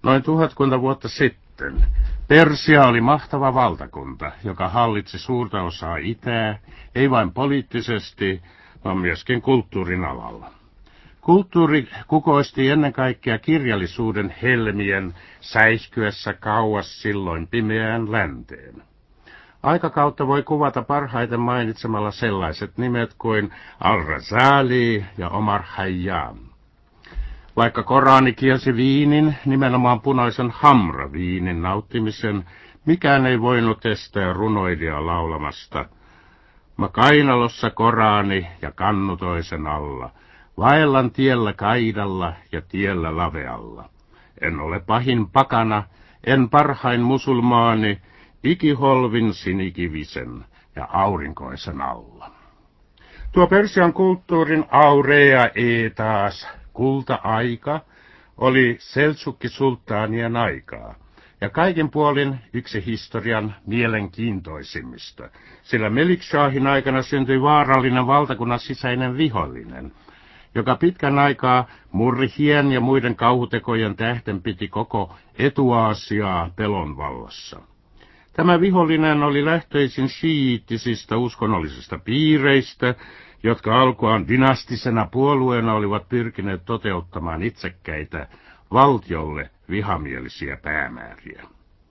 Noin 1000 vuotta sitten Persia oli mahtava valtakunta, joka hallitsi suurta osaa itää, ei vain poliittisesti, vaan myöskin kulttuurin alalla. Kulttuuri kukoisti ennen kaikkea kirjallisuuden helmien säihkyessä kauas silloin pimeään länteen. Aikakautta voi kuvata parhaiten mainitsemalla sellaiset nimet kuin Al-Razali ja Omar Khayyam. Vaikka Korani kielsi viinin, nimenomaan punaisen hamra-viinin nauttimisen, mikään ei voinut estää runoilijaa laulamasta. Mä kainalossa Korani ja kannu toisen alla, vaellan tiellä kaidalla ja tiellä lavealla. En ole pahin pakana, en parhain musulmaani, ikiholvin sinikivisen ja aurinkoisen alla. Tuo Persian kulttuurin aurea eetaas, kulta-aika, oli Seltsukki-sulttaanien aikaa, ja kaikin puolin yksi historian mielenkiintoisimmista, sillä Melik-shahin aikana syntyi vaarallinen valtakunnan sisäinen vihollinen, joka pitkän aikaa murhien ja muiden kauhutekojen tähten piti koko Etu-Aasiaa pelon vallassa. Tämä vihollinen oli lähtöisin šiiittisistä uskonnollisista piireistä, jotka alkuaan dynastisena puolueena olivat pyrkineet toteuttamaan itsekkäitä valtiolle vihamielisiä päämääriä.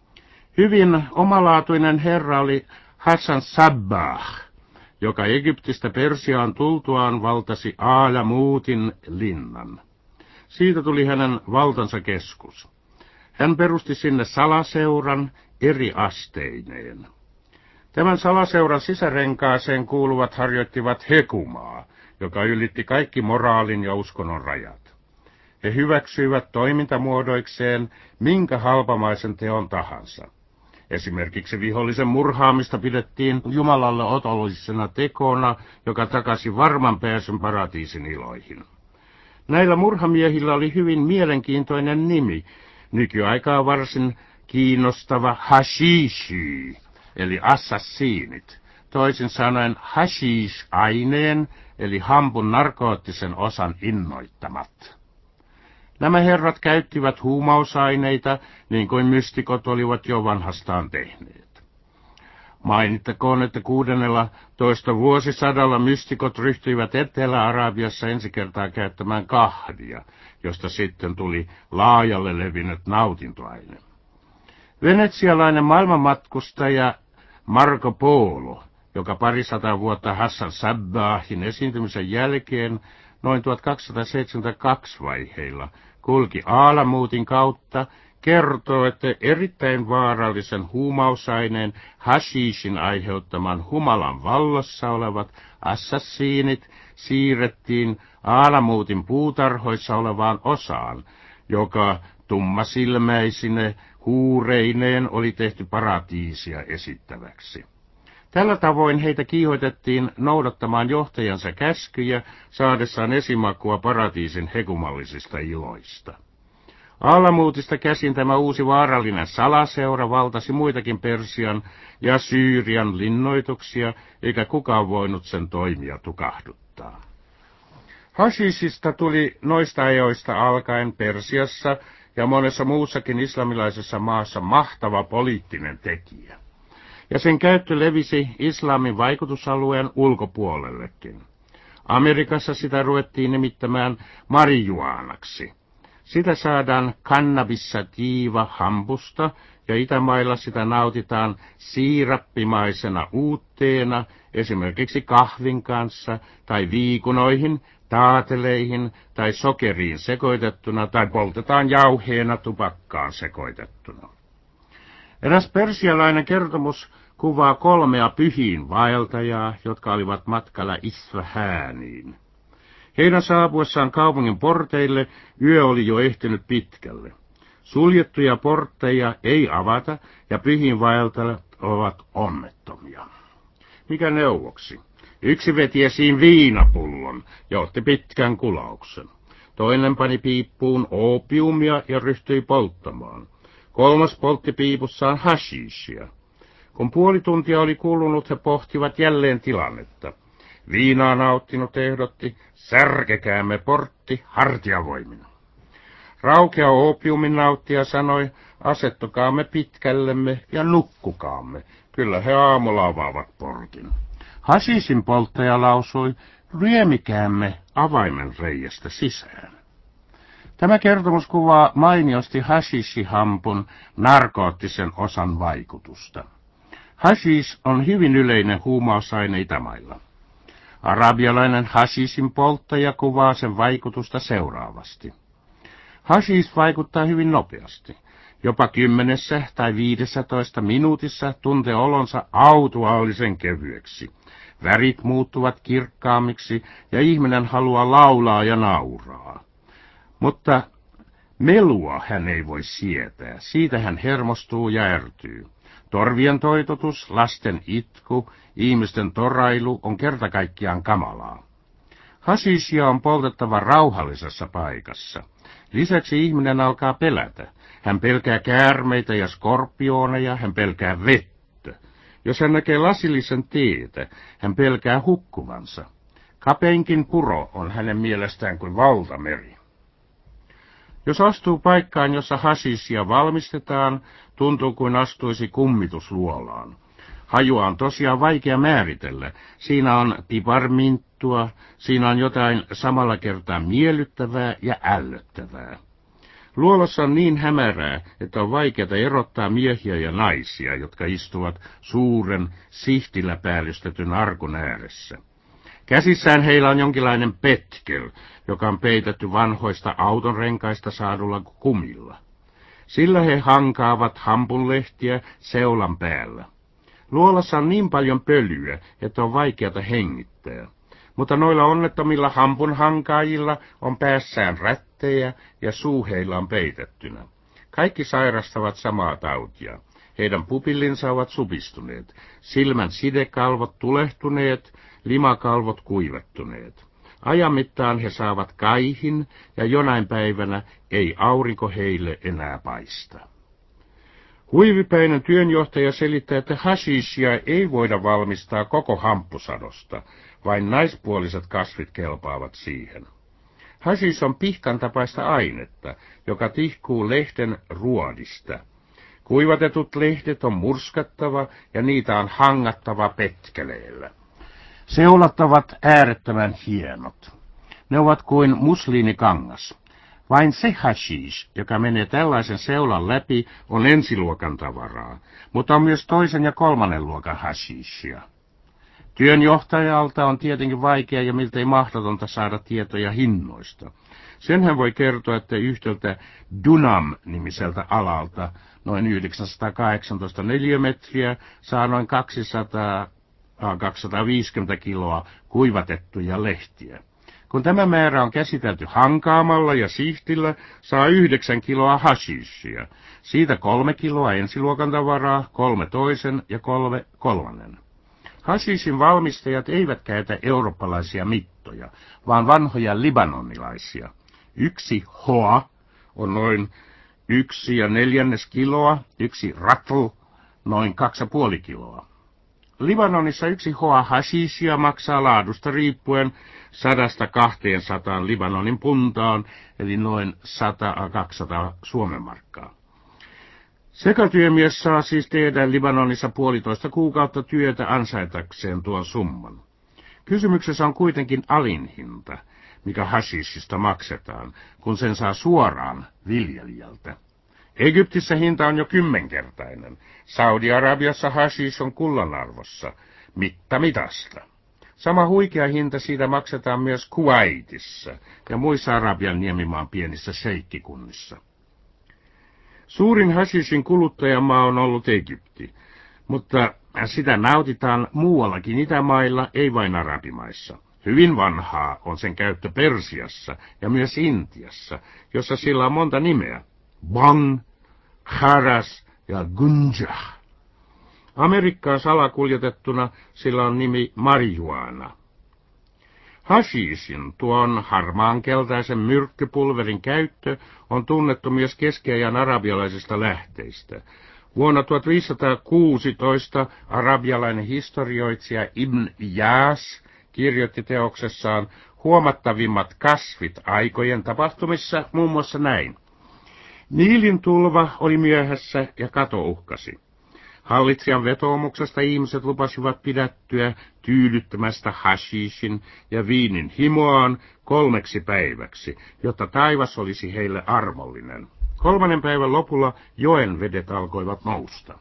Hyvin omalaatuinen herra oli Hassan Sabbah, joka Egyptistä Persiaan tultuaan valtasi Aalamuutin linnan. Siitä tuli hänen valtansa keskus. Hän perusti sinne salaseuran eri asteineen. Tämän salaseuran sisärenkaaseen kuuluvat harjoittivat hekumaa, joka ylitti kaikki moraalin ja uskonnon rajat. He hyväksyivät toimintamuodoikseen minkä halpamaisen teon tahansa. Esimerkiksi vihollisen murhaamista pidettiin Jumalalle otollisena tekona, joka takasi varman pääsyn paratiisin iloihin. Näillä murhamiehillä oli hyvin mielenkiintoinen nimi, nykyaikaa varsin kiinnostava hashishi, eli assassiinit, toisin sanoen hashish-aineen, eli hampun narkoottisen osan innoittamat. Nämä herrat käyttivät huumausaineita, niin kuin mystikot olivat jo vanhastaan tehneet. Mainittakoon, että 16. vuosisadalla mystikot ryhtyivät Etelä-Arabiassa ensi kertaa käyttämään kahvia, josta sitten tuli laajalle levinnyt nautintoaine. Venetsialainen maailmanmatkustaja Marco Polo, joka 200 vuotta Hassan Sabbahin esiintymisen jälkeen noin 1272 vaiheilla kulki Aalamuutin kautta, kertoo, että erittäin vaarallisen huumausaineen hashishin aiheuttaman humalan vallassa olevat assassiinit siirrettiin Aalamuutin puutarhoissa olevaan osaan, joka tummasilmäisine huureineen oli tehty paratiisia esittäväksi. Tällä tavoin heitä kiihoitettiin noudattamaan johtajansa käskyjä saadessaan esimakua paratiisin hekumallisista iloista. Aalamuutista käsin tämä uusi vaarallinen salaseura valtasi muitakin Persian ja Syyrian linnoituksia, eikä kukaan voinut sen toimia tukahduttaa. Hashishista tuli noista ajoista alkaen Persiassa ja monessa muussakin islamilaisessa maassa mahtava poliittinen tekijä. Ja sen käyttö levisi islamin vaikutusalueen ulkopuolellekin. Amerikassa sitä ruvettiin nimittämään marijuanaksi. Sitä saadaan kannabissativa hampusta ja Itämailla sitä nautitaan siirappimaisena uutteena, esimerkiksi kahvin kanssa tai viikunoihin, taateleihin tai sokeriin sekoitettuna tai poltetaan jauheena tupakkaan sekoitettuna. Eräs persialainen kertomus kuvaa 3 pyhiin vaeltajaa, jotka olivat matkalla Isfahaniin. Heidän saapuessaan kaupungin porteille yö oli jo ehtinyt pitkälle. Suljettuja portteja ei avata ja pyhiin vaeltajat ovat onnettomia. Mikä neuvoksi? Yksi veti esiin viinapullon ja otti pitkän kulauksen. Toinen pani piippuun oopiumia ja ryhtyi polttamaan. 3. poltti piipussaan hashishia. Kun puoli tuntia oli kulunut, he pohtivat jälleen tilannetta. Viinaa nauttinut ehdotti, särkekäämme portti hartiavoimin. Raukea oopiumin nauttija sanoi, asettukaamme pitkällemme ja nukkukaamme. Kyllä he aamulla avaavat portin. Hashisin polttaja lausui, ryömikäämme avaimen reiästä sisään. Tämä kertomus kuvaa mainiosti hashishihampun narkoottisen osan vaikutusta. Hashish on hyvin yleinen huumausaine Itämailla. Arabialainen hashishin polttaja kuvaa sen vaikutusta seuraavasti. Hashish vaikuttaa hyvin nopeasti. Jopa 10 tai 15 minuutissa tuntee olonsa autuaallisen kevyeksi. Värit muuttuvat kirkkaammiksi ja ihminen haluaa laulaa ja nauraa. Mutta melua hän ei voi sietää, siitä hän hermostuu ja ärtyy. Torvien toitotus, lasten itku, ihmisten torailu on kerta kaikkiaan kamalaa. Hashishia on poltettava rauhallisessa paikassa. Lisäksi ihminen alkaa pelätä. Hän pelkää käärmeitä ja skorpioneja, hän pelkää vettä. Jos hän näkee lasillisen tietä, hän pelkää hukkuvansa. Kapeinkin puro on hänen mielestään kuin valtameri. Jos astuu paikkaan, jossa hashishia valmistetaan, tuntuu kuin astuisi kummitusluolaan. Hajua on tosiaan vaikea määritellä. Siinä on piparminttua, siinä on jotain samalla kertaa miellyttävää ja ällöttävää. Luolassa on niin hämärää, että on vaikeaa erottaa miehiä ja naisia, jotka istuvat suuren, sihtillä päällystetyn arkun ääressä. Käsissään heillä on jonkinlainen petkel, joka on peitetty vanhoista autonrenkaista saadulla kumilla. Sillä he hankaavat hampunlehtiä seulan päällä. Luolassa on niin paljon pölyä, että on vaikeata hengittää. Mutta noilla onnettomilla hampunhankaajilla on päässään rättejä ja suu heillä on peitettynä. Kaikki sairastavat samaa tautia. Heidän pupillinsa ovat supistuneet, silmän sidekalvot tulehtuneet, limakalvot kuivettuneet. Ajan mittaan he saavat kaihin ja jonain päivänä ei aurinko heille enää paista. Huivipäinen työnjohtaja selittää, että hashishia ei voida valmistaa koko hamppusadosta, vain naispuoliset kasvit kelpaavat siihen. Hashish on pihkan tapaista ainetta, joka tihkuu lehden ruodista. Kuivatetut lehdet on murskattava ja niitä on hangattava petkeleellä. Seulat ovat äärettömän hienot. Ne ovat kuin musliinikangas. Vain se hashish, joka menee tällaisen seulan läpi, on ensiluokan tavaraa, mutta on myös toisen ja kolmannen luokan hashishia. Työnjohtajalta on tietenkin vaikea ja miltei mahdotonta saada tietoja hinnoista. Sen hän voi kertoa, että yhdeltä Dunam-nimiseltä alalta noin 918 neliömetriä saa noin 250 kiloa kuivatettuja lehtiä. Kun tämä määrä on käsitelty hankaamalla ja sihtillä, saa 9 kiloa hashishia. Siitä 3 kiloa ensiluokan tavaraa, 3 toisen ja 3 kolmannen. Hashishin valmistajat eivät käytä eurooppalaisia mittoja, vaan vanhoja libanonilaisia. 1 hoa on noin 1,4 kiloa, 1 ratl noin 2,5 kiloa. Libanonissa 1 hoa hashishia maksaa laadusta riippuen 100–200 Libanonin puntaan, eli noin 100–200 Suomen markkaa. Sekatyömies saa siis tehdä Libanonissa 1,5 kuukautta työtä ansaitakseen tuon summan. Kysymyksessä on kuitenkin alinhinta, mikä hashishista maksetaan, kun sen saa suoraan viljelijältä. Egyptissä hinta on jo 10-kertainen. Saudi-Arabiassa hashish on kullanarvossa, mitta mitasta. Sama huikea hinta siitä maksetaan myös Kuwaitissa ja muissa Arabian niemimaan pienissä sheikkikunnissa. Suurin hashishin kuluttajamaa on ollut Egypti, mutta sitä nautitaan muuallakin Itämailla, ei vain arabimaissa. Hyvin vanhaa on sen käyttö Persiassa ja myös Intiassa, jossa sillä on monta nimeä. Bang, Haras ja Gunjah. Amerikkaan salakuljetettuna sillä on nimi marihuana. Hashishin, tuon harmaankeltaisen myrkkypulverin käyttö, on tunnettu myös keskiajan arabialaisista lähteistä. Vuonna 1516 arabialainen historioitsija Ibn Iyas kirjoitti teoksessaan huomattavimmat kasvit aikojen tapahtumissa muun muassa näin. Niilin tulva oli myöhässä ja kato uhkasi. Hallitsijan vetoomuksesta ihmiset lupasivat pidättyä tyydyttämästä hashishin ja viinin himoaan 3 päiväksi, jotta taivas olisi heille armollinen. 3. päivän lopulla joen vedet alkoivat nousta.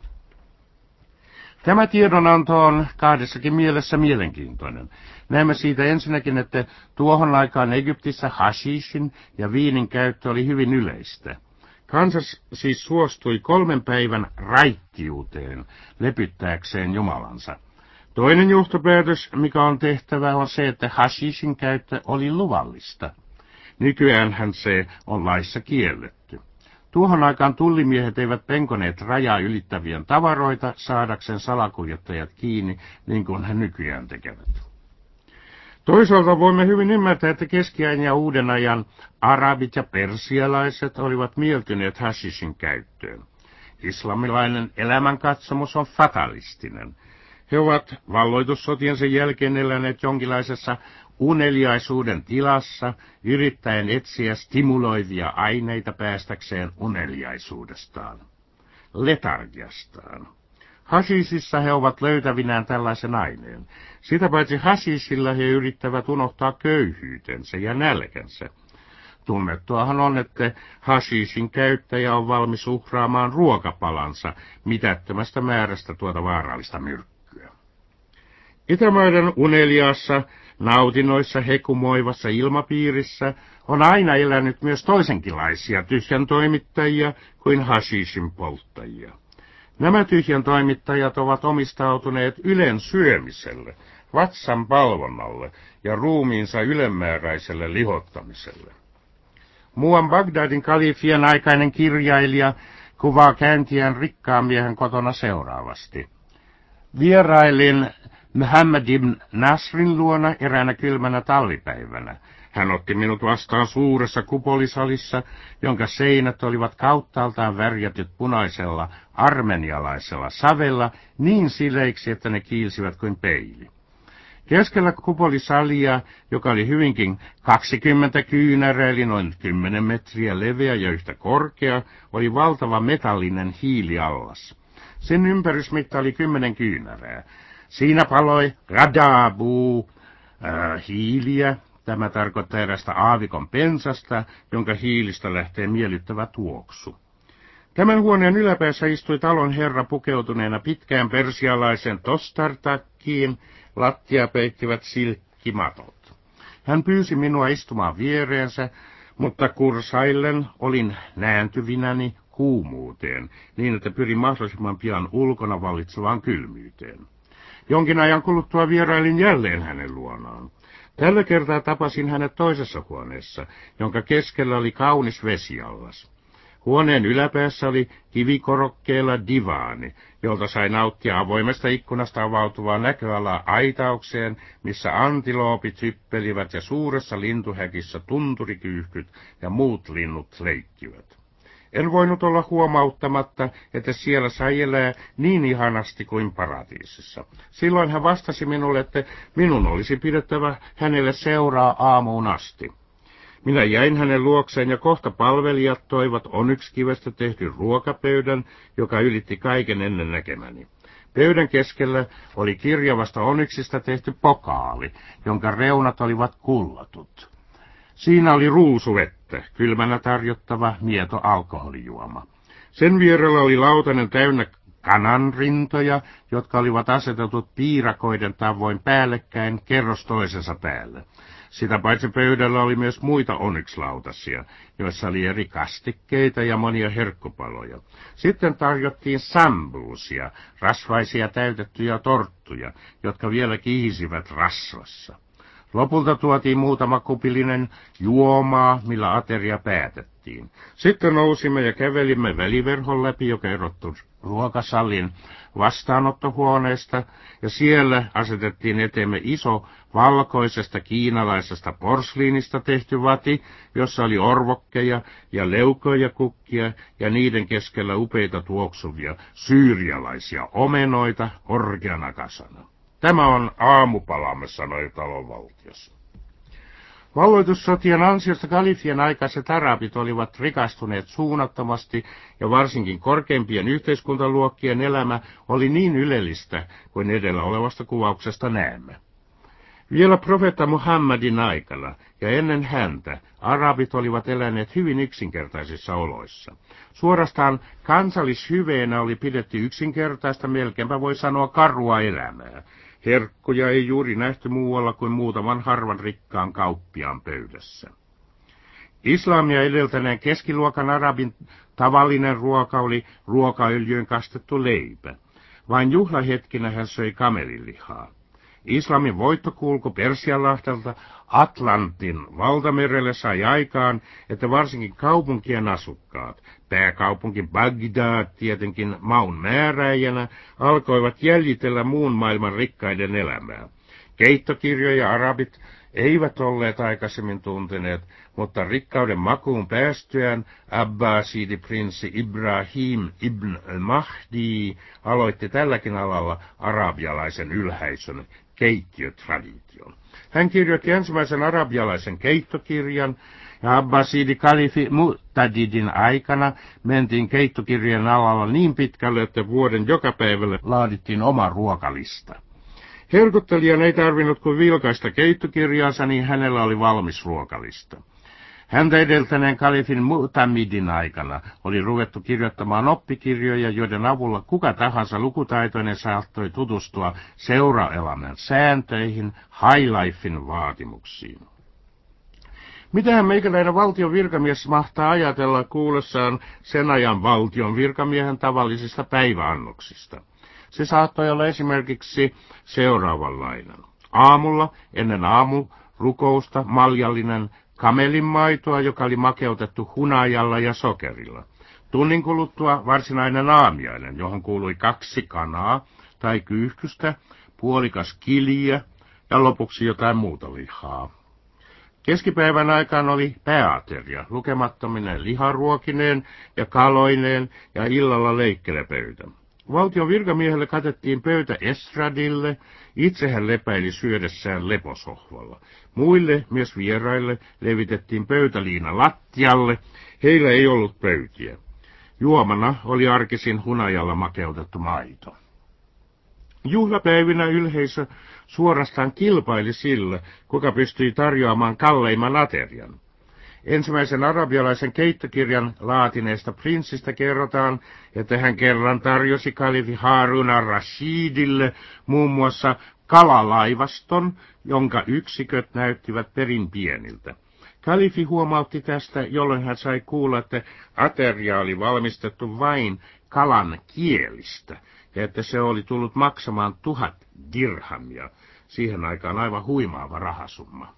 Tämä tiedonanto on kahdessakin mielessä mielenkiintoinen. Näemme siitä ensinnäkin, että tuohon aikaan Egyptissä hashishin ja viinin käyttö oli hyvin yleistä. Kansa siis suostui 3 päivän raittiuteen lepyttääkseen Jumalansa. Toinen johtopäätös, mikä on tehtävä, on se, että hashishin käyttö oli luvallista. Nykyäänhän se on laissa kielletty. Tuohon aikaan tullimiehet eivät penkoneet rajaa ylittävien tavaroita saadakseen salakuljettajat kiinni, niin kuin he nykyään tekevät. Toisaalta voimme hyvin ymmärtää, että keskiajan ja uuden ajan arabit ja persialaiset olivat mieltyneet hashishin käyttöön. Islamilainen elämänkatsomus on fatalistinen. He ovat valloitussotiensa jälkeen eläneet jonkinlaisessa uneliaisuuden tilassa, yrittäen etsiä stimuloivia aineita päästäkseen uneliaisuudestaan, letargiastaan. Hashisissa he ovat löytävinään tällaisen aineen. Sitä paitsi hashisilla he yrittävät unohtaa köyhyytensä ja nälkänsä. Tunnettuahan on, että hashishin käyttäjä on valmis uhraamaan ruokapalansa mitättömästä määrästä tuota vaarallista myrkkyä. Itämaiden uneliaassa, nautinnoissa hekumoivassa ilmapiirissä on aina elänyt myös toisenkinlaisia tyhjän toimittajia kuin hashishin polttajia. Nämä tyhjän toimittajat ovat omistautuneet ylen syömiselle, vatsan palvonnalle ja ruumiinsa ylenmääräiselle lihottamiselle. Muuan Bagdadin kalifien aikainen kirjailija kuvaa käyntiään rikkaan miehen kotona seuraavasti. Vierailin Muhammad ibn Nasrin luona eräänä kylmänä talvipäivänä. Hän otti minut vastaan suuressa kupolisalissa, jonka seinät olivat kauttaaltaan värjätyt punaisella armenialaisella savella niin sileiksi, että ne kiilsivät kuin peili. Keskellä kupolisalia, joka oli hyvinkin 20 kyynärää, eli noin 10 metriä leveä ja yhtä korkea, oli valtava metallinen hiiliallas. Sen ympärysmitta oli 10 kyynärää. Siinä paloi radabu, hiiliä. Tämä tarkoittaa erästä aavikon pensasta, jonka hiilistä lähtee miellyttävä tuoksu. Tämän huoneen yläpäässä istui talon herra pukeutuneena pitkään persialaisen tostartakkiin, lattia peittivät silkkimatot. Hän pyysi minua istumaan viereensä, mutta kursaillen olin nääntyvinäni kuumuuteen, niin että pyrin mahdollisimman pian ulkona vallitsevaan kylmyyteen. Jonkin ajan kuluttua vierailin jälleen hänen luonaan. Tällä kertaa tapasin hänet toisessa huoneessa, jonka keskellä oli kaunis vesiallas. Huoneen yläpäässä oli kivikorokkeella divaani, jolta sai nauttia avoimesta ikkunasta avautuvaa näköalaa aitaukseen, missä antiloopit hyppelivät ja suuressa lintuhäkissä tunturikyyhkyt ja muut linnut leikkivät. En voinut olla huomauttamatta, että siellä sai elää niin ihanasti kuin paratiisissa. Silloin hän vastasi minulle, että minun olisi pidettävä hänelle seuraa aamuun asti. Minä jäin hänen luokseen ja kohta palvelijat toivat onyxkivestä tehdyn ruokapöydän, joka ylitti kaiken ennen näkemäni. Pöydän keskellä oli kirjavasta onyxista tehty pokaali, jonka reunat olivat kullatut. Siinä oli ruusuvettä, kylmänä tarjottava mieto alkoholijuoma. Sen vierellä oli lautanen täynnä kananrintoja, jotka olivat asetetut piirakoiden tavoin päällekkäin kerros toisensa päälle. Sitä paitsi pöydällä oli myös muita onyxlautasia, joissa oli eri kastikkeita ja monia herkkupaloja. Sitten tarjottiin sambuusia, rasvaisia täytettyjä torttuja, jotka vielä kihisivät rasvassa. Lopulta tuotiin muutama kupillinen juomaa, millä ateria päätettiin. Sitten nousimme ja kävelimme väliverhon läpi, joka erottui ruokasalin vastaanottohuoneesta, ja siellä asetettiin eteemme iso valkoisesta kiinalaisesta porsliinista tehty vati, jossa oli orvokkeja ja leukoja kukkia ja niiden keskellä upeita tuoksuvia syyrialaisia omenoita orgiana kasana. Tämä on aamupalamme, sanoi talonvaltias. Valloitussotien ansiosta kalifien aikaiset arabit olivat rikastuneet suunnattomasti ja varsinkin korkeimpien yhteiskuntaluokkien elämä oli niin ylellistä kuin edellä olevasta kuvauksesta näemme. Vielä profeetta Muhammadin aikana ja ennen häntä arabit olivat eläneet hyvin yksinkertaisissa oloissa. Suorastaan kansallishyveenä oli pidetty yksinkertaista, melkeinpä voi sanoa karua elämää. Herkkuja ei juuri nähty muualla kuin muutaman harvan rikkaan kauppiaan pöydässä. Islamia edeltäneen keskiluokan arabin tavallinen ruoka oli ruokaöljyyn kastettu leipä. Vain juhlahetkinä hän söi kamelinlihaa. Islamin voittokulku Persianlahdelta Atlantin valtamerelle sai aikaan, että varsinkin kaupunkien asukkaat, pääkaupunki Bagdad tietenkin maun määräjänä, alkoivat jäljitellä muun maailman rikkaiden elämää. Keittokirjoja arabit eivät olleet aikaisemmin tunteneet, mutta rikkauden makuun päästyään Abbasidi-prinssi Ibrahim ibn al-Mahdi aloitti tälläkin alalla arabialaisen ylhäisön keittiötradition. Hän kirjoitti ensimmäisen arabialaisen keittokirjan, ja Abbasidi-kalifi Mu'tadidin aikana mentiin keittokirjan alalla niin pitkälle, että vuoden joka päivälle laadittiin oma ruokalista. Herkuttelijan ei tarvinnut kuin vilkaista keittokirjaansa, niin hänellä oli valmis ruokalista. Häntä edeltäneen kalifin Mu'tamidin aikana oli ruvettu kirjoittamaan oppikirjoja, joiden avulla kuka tahansa lukutaitoinen saattoi tutustua seuraelämän sääntöihin, high-lifein vaatimuksiin. Mitähän meikäläinen valtion virkamies mahtaa ajatella kuullessaan sen ajan valtion virkamiehen tavallisista päiväannoksista? Se saattoi olla esimerkiksi seuraavanlainen. Aamulla, ennen aamurukousta, maljallinen kamelinmaitoa, joka oli makeutettu hunajalla ja sokerilla. Tunnin kuluttua varsinainen aamiainen, johon kuului 2 kanaa tai kyyhkystä, puolikas kiliä ja lopuksi jotain muuta lihaa. Keskipäivän aikaan oli pääateria, lukemattominen liharuokineen ja kaloineen ja illalla leikkelepöytä. Valtion virkamiehelle katettiin pöytä estradille, itse hän lepäili syödessään leposohvalla. Muille, myös vieraille, levitettiin pöytäliina lattialle, heillä ei ollut pöytiä. Juomana oli arkisin hunajalla makeutettu maito. Juhlapäivinä yleisö suorastaan kilpaili sillä, kuka pystyi tarjoamaan kalleimman aterian. Ensimmäisen arabialaisen keittokirjan laatineesta prinssistä kerrotaan, että hän kerran tarjosi kalifi Harun al-Rashidille muun muassa kalalaivaston, jonka yksiköt näyttivät perin pieniltä. Kalifi huomautti tästä, jolloin hän sai kuulla, että ateria oli valmistettu vain kalan kielistä, ja että se oli tullut maksamaan 1000 dirhamia, siihen aikaan aivan huimaava rahasumma.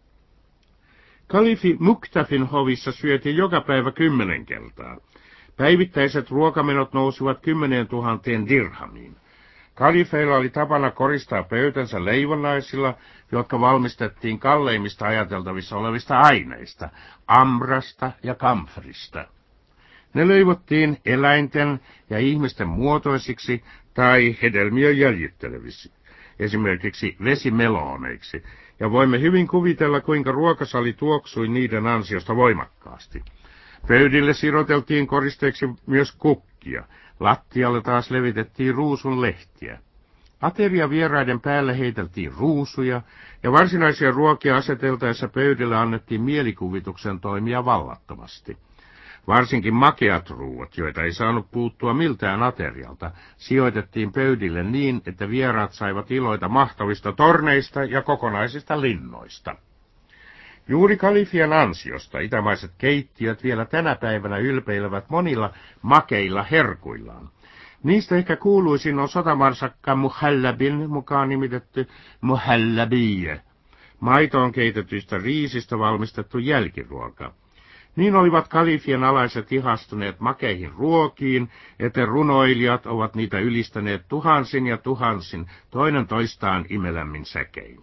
Kalifi Muktafin hovissa syötiin joka päivä 10 kertaa. Päivittäiset ruokamenot nousivat 10 000 dirhamiin. Kalifeilla oli tapana koristaa pöytänsä leivonnaisilla, jotka valmistettiin kalleimmista ajateltavissa olevista aineista, ambrasta ja kamferista. Ne leivottiin eläinten ja ihmisten muotoisiksi tai hedelmiä jäljitteleviksi, esimerkiksi vesimelooneiksi, ja voimme hyvin kuvitella, kuinka ruokasali tuoksui niiden ansiosta voimakkaasti. Pöydille siroteltiin koristeeksi myös kukkia, lattialle taas levitettiin ruusunlehtiä. Ateriavieraiden päälle heiteltiin ruusuja, ja varsinaisia ruokia aseteltaessa pöydille annettiin mielikuvituksen toimia vallattomasti. Varsinkin makeat ruuat, joita ei saanut puuttua miltään aterialta, sijoitettiin pöydille niin, että vieraat saivat iloita mahtavista torneista ja kokonaisista linnoista. Juuri kalifien ansiosta itämaiset keittiöt vielä tänä päivänä ylpeilevät monilla makeilla herkuillaan. Niistä ehkä kuuluisin on sotamarsakka Muhallabin mukaan nimitetty muhallabiye, maitoon keitetyistä riisistä valmistettu jälkiruoka. Niin olivat kalifien alaiset ihastuneet makeihin ruokiin, että runoilijat ovat niitä ylistäneet tuhansin ja tuhansin, toinen toistaan imelämmin säkein.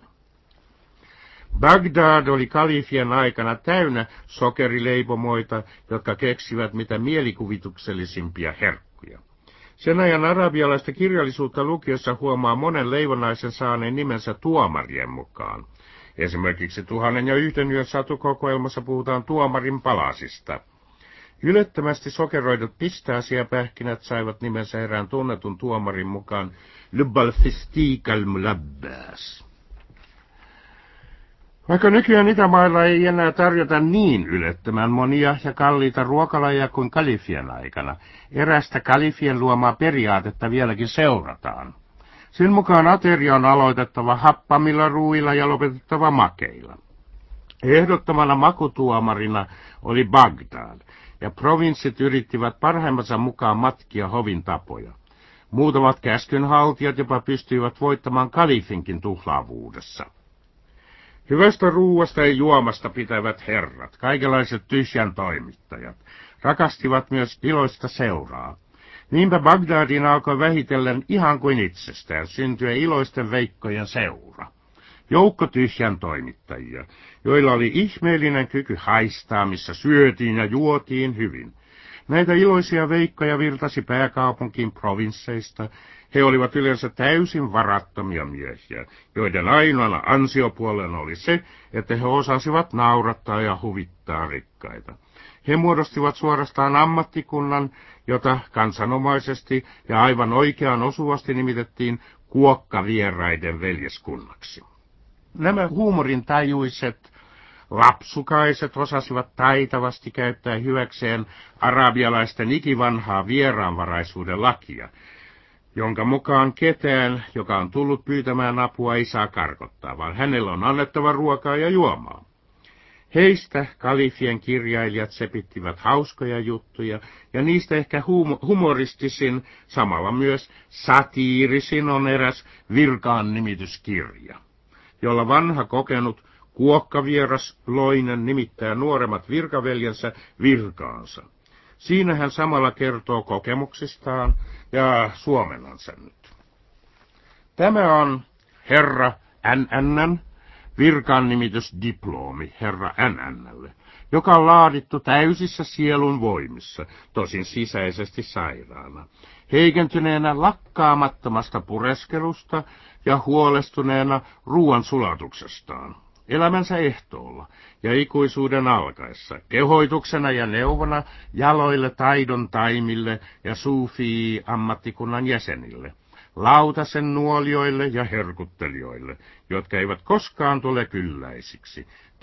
Bagdad oli kalifien aikana täynnä sokerileipomoita, jotka keksivät mitä mielikuvituksellisimpia herkkuja. Sen ajan arabialaista kirjallisuutta lukiessa huomaa monen leivonnaisen saaneen nimensä tuomarien mukaan. Esimerkiksi 1001 yön satukokoelmassa puhutaan tuomarin palasista. Ylettömästi sokeroidut pistaasiapähkinät saivat nimensä erään tunnetun tuomarin mukaan Le Balfistique al-Mulabbas. Vaikka nykyään Itämailla ei enää tarjota niin ylettömän monia ja kalliita ruokalajeja kuin kalifien aikana, erästä kalifien luomaa periaatetta vieläkin seurataan. Sen mukaan ateria on aloitettava happamilla ruuilla ja lopetettava makeilla. Ehdottomana makutuomarina oli Bagdad, ja provinssit yrittivät parhaimmansa mukaan matkia hovin tapoja. Muutamat käskynhaltijat jopa pystyivät voittamaan kalifinkin tuhlaavuudessa. Hyvästä ruuasta ja juomasta pitävät herrat, kaikenlaiset tyhjän toimittajat, rakastivat myös iloista seuraa. Niinpä Bagdadiin alkoi vähitellen ihan kuin itsestään syntyä iloisten veikkojen seura. Joukko tyhjän toimittajia, joilla oli ihmeellinen kyky haistaa, missä syötiin ja juotiin hyvin. Näitä iloisia veikkoja virtasi pääkaupunkiin provinsseista. He olivat yleensä täysin varattomia miehiä, joiden ainoana ansiopuolena oli se, että he osasivat naurattaa ja huvittaa rikkaita. He muodostivat suorastaan ammattikunnan, jota kansanomaisesti ja aivan oikeaan osuvasti nimitettiin kuokkavieraiden veljeskunnaksi. Nämä huumorintajuiset lapsukaiset osasivat taitavasti käyttää hyväkseen arabialaisten ikivanhaa vieraanvaraisuuden lakia, jonka mukaan ketään, joka on tullut pyytämään apua, ei saa karkottaa, vaan hänellä on annettava ruokaa ja juomaa. Heistä kalifien kirjailijat sepittivät hauskoja juttuja, ja niistä ehkä humoristisin, samalla myös satiirisin on eräs virkaan nimityskirja, jolla vanha kokenut kuokkavieras Loinen nimittää nuoremmat virkaveljensä virkaansa. Siinä hän samalla kertoo kokemuksistaan ja suomennan sen nyt. Tämä on herra NN:n virkaan nimitysdiplomi herra NN:lle, joka on laadittu täysissä sielun voimissa, tosin sisäisesti sairaana, heikentyneenä lakkaamattomasta pureskelusta ja huolestuneena ruoan sulatuksestaan. Elämänsä ehtoolla ja ikuisuuden alkaessa, kehoituksena ja neuvona jaloille taidon taimille ja suufii-ammattikunnan jäsenille, lautasen nuolioille ja herkuttelijoille, jotka eivät koskaan tule kylläisiksi,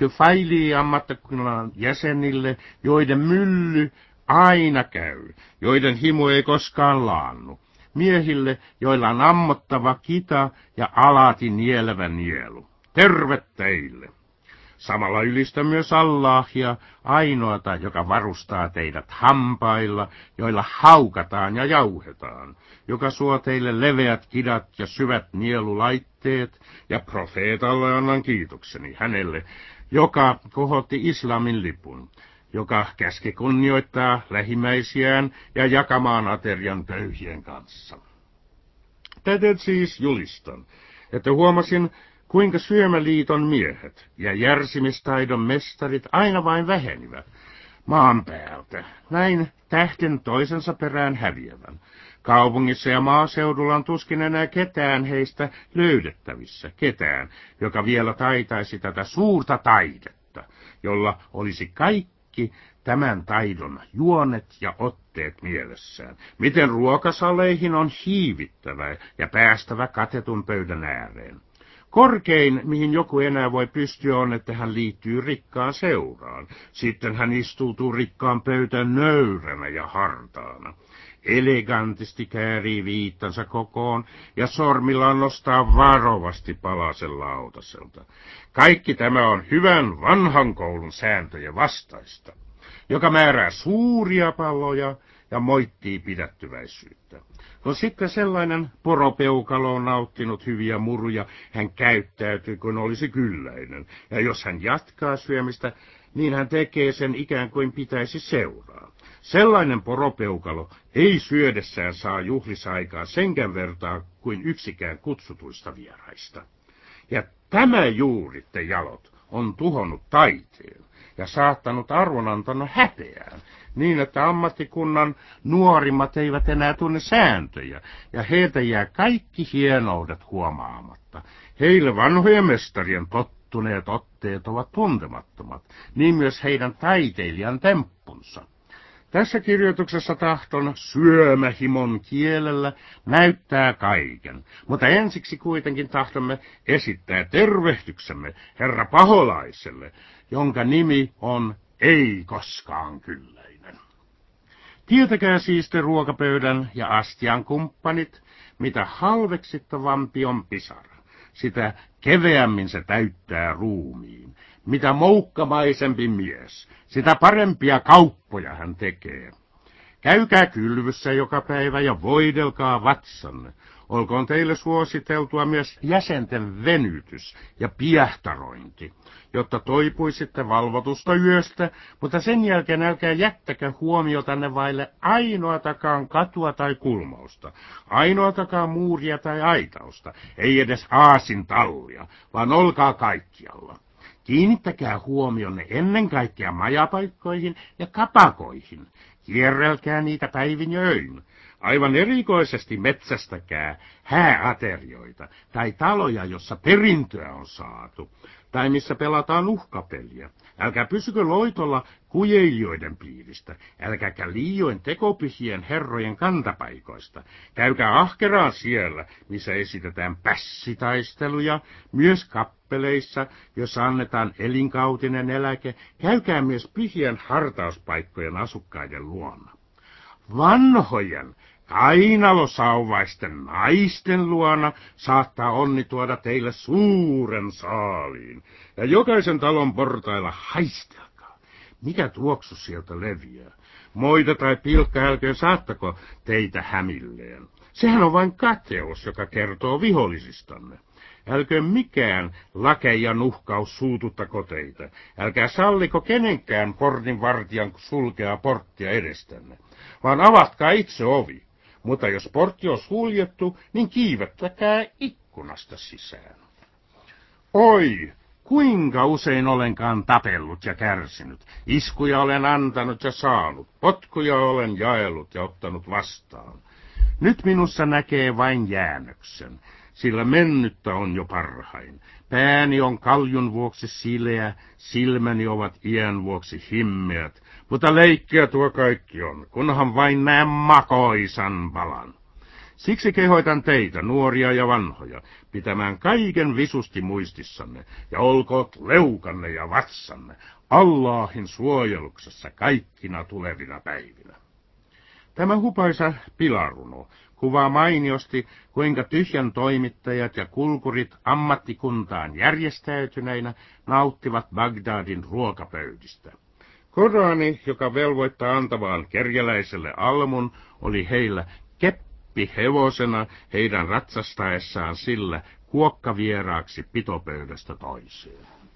tyfaili-ammattikunnan jäsenille, joiden mylly aina käy, joiden himo ei koskaan laannu, miehille, joilla on ammottava kita ja alati nielevä nielu. Terve teille! Samalla ylistä myös Allahia, ainoata, joka varustaa teidät hampailla, joilla haukataan ja jauhetaan, joka suo teille leveät kidat ja syvät nielulaitteet, ja profeetalle annan kiitokseni hänelle, joka kohotti islamin lipun, joka käski kunnioittaa lähimmäisiään ja jakamaan aterian köyhien kanssa. Täten siis julistan, että huomasin, kuinka syömäliiton miehet ja järsimistaidon mestarit aina vain vähenivät maan päältä, näin tähden toisensa perään häviävän. Kaupungissa ja maaseudulla on tuskin enää ketään heistä löydettävissä, ketään, joka vielä taitaisi tätä suurta taidetta, jolla olisi kaikki tämän taidon juonet ja otteet mielessään. Miten ruokasaleihin on hiivittävä ja päästävä katetun pöydän ääreen. Korkein, mihin joku enää voi pystyä, on, että hän liittyy rikkaan seuraan. Sitten hän istuutuu rikkaan pöytään nöyränä ja hartaana. Elegantisti käärii viittansa kokoon ja sormillaan nostaa varovasti palasen lautaselta. Kaikki tämä on hyvän vanhan koulun sääntöjen vastaista, joka määrää suuria palloja ja moittii pidättyväisyyttä. Kun sitten sellainen poropeukalo on nauttinut hyviä muruja, hän käyttäytyy kuin olisi kylläinen, ja jos hän jatkaa syömistä, niin hän tekee sen ikään kuin pitäisi seuraa. Sellainen poropeukalo ei syödessään saa juhlisaikaa senkään vertaa kuin yksikään kutsutuista vieraista. Ja tämä juuri, te jalot, on tuhonnut taiteen ja saattanut arvonantona häpeään, niin että ammattikunnan nuorimmat eivät enää tunne sääntöjä, ja heiltä jää kaikki hienoudet huomaamatta. Heille vanhojen mestarien tottumus muuttuneet otteet ovat tuntemattomat, niin myös heidän taiteilijan temppunsa. Tässä kirjoituksessa tahton syömähimon kielellä näyttää kaiken, mutta ensiksi kuitenkin tahdomme esittää tervehdyksemme herra Paholaiselle, jonka nimi on Ei koskaan kylläinen. Tietäkää siis te ruokapöydän ja astian kumppanit, mitä halveksittavampi on pisara, sitä keveämmin se täyttää ruumiin. Mitä moukkamaisempi mies, sitä parempia kauppoja hän tekee. Käykää kylvyssä joka päivä ja voidelkaa vatsanne. Olkoon teille suositeltua myös jäsenten venytys ja piehtarointi, jotta toipuisitte valvotusta yöstä, mutta sen jälkeen älkää jättäkö huomiotanne vaille ainoatakaan katua tai kulmausta, ainoatakaan muuria tai aitausta, ei edes aasintallia, vaan olkaa kaikkialla. Kiinnittäkää huomionne ennen kaikkea majapaikkoihin ja kapakoihin. Kierrelkää niitä päivin ja öin. Aivan erikoisesti metsästäkää hääaterioita tai taloja, jossa perintöä on saatu, tai missä pelataan uhkapeliä. Älkää pysykö loitolla kujeilijoiden piiristä, älkääkä liioin tekopyhien herrojen kantapaikoista. Käykää ahkeraan siellä, missä esitetään pässitaisteluja, myös kappeleissa, jossa annetaan elinkautinen eläke. Käykää myös pyhien hartauspaikkojen asukkaiden luona. Vanhojen, kainalosauvaisten naisten luona saattaa onni tuoda teille suuren saaliin. Ja jokaisen talon portailla haistelkaa, mikä tuoksu sieltä leviää. Moita tai pilkka älköön saattako teitä hämilleen. Sehän on vain kateus, joka kertoo vihollisistanne. Älköön mikään lake ja nuhkaus suututtako teitä. Älkää salliko kenenkään portinvartijan sulkea porttia edestänne, vaan avatkaa itse ovi. Mutta jos portti on suljettu, niin kiivettäkää ikkunasta sisään. Oi, kuinka usein olenkaan tapellut ja kärsinyt. Iskuja olen antanut ja saanut, potkuja olen jaellut ja ottanut vastaan. Nyt minussa näkee vain jäännöksen, sillä mennyttä on jo parhain. Pääni on kaljun vuoksi sileä, silmäni ovat iän vuoksi himmeät, mutta leikkiä tuo kaikki on, kunhan vain näen makoisan palan. Siksi kehoitan teitä, nuoria ja vanhoja, pitämään kaiken visusti muistissanne, ja olkoot leukanne ja vatsanne Allahin suojeluksessa kaikkina tulevina päivinä. Tämä hupaisa pilaruno kuvaa mainiosti, kuinka tyhjän toimittajat ja kulkurit ammattikuntaan järjestäytyneinä nauttivat Bagdadin ruokapöydistä. Korani, joka velvoittaa antamaan kerjäläiselle almun, oli heillä keppi hevosena heidän ratsastaessaan sillä kuokkavieraaksi pitopöydästä toiseen.